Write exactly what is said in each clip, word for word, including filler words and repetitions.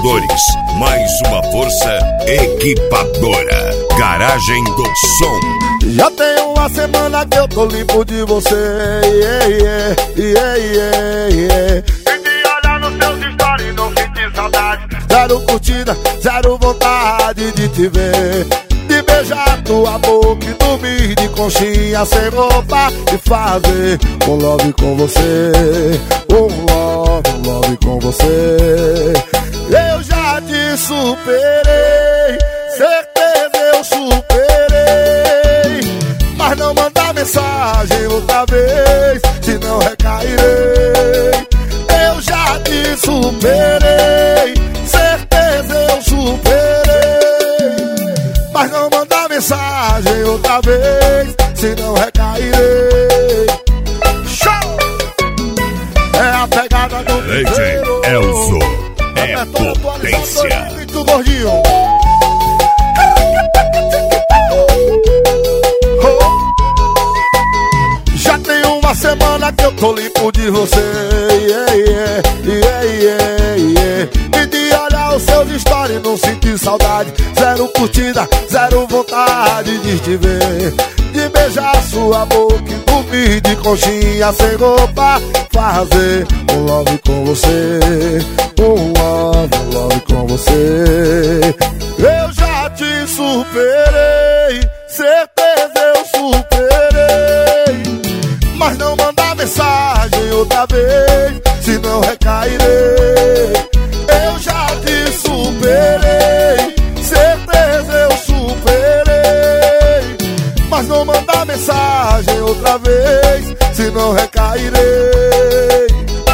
Motores, mais uma força equipadora. Garagem do Som. Já tem uma semana que eu tô limpo de você, yeah, yeah, yeah, yeah, yeah. E de olhar nos seus stories e não sentir saudade. Zero curtida, zero vontade de te ver, de beijar tua boca e dormir de conchinha sem roupa, e fazer um love com você, um love, um love com você. Eu já te superei, certeza eu superei, mas não mandar mensagem outra vez, senão recairei. Eu já te superei, certeza eu superei, mas não mandar mensagem outra vez, senão recairei. Show! É a pegada do D J Elzo, é potência. Muito gordinho. Já tem uma semana que eu tô limpo de você, yeah, yeah, yeah, yeah, yeah. E de olhar os seus stories não sentir saudade, zero curtida, zero vontade de te ver, de beijar sua boca e dormir de conchinha sem roupa, fazer um love com você, um love, um love com você. Eu já te superei, certeza eu superei, mas não mandar mensagem outra vez, senão recairei. Eu já te superei, certeza eu superei, mas não mandar mensagem outra vez, senão recairei.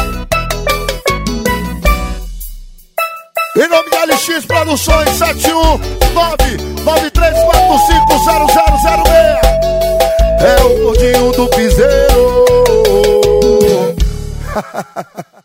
Em nome de L X Produções, sete um nove nove três quatro cinco zero zero zero seis. É o gordinho do piseiro.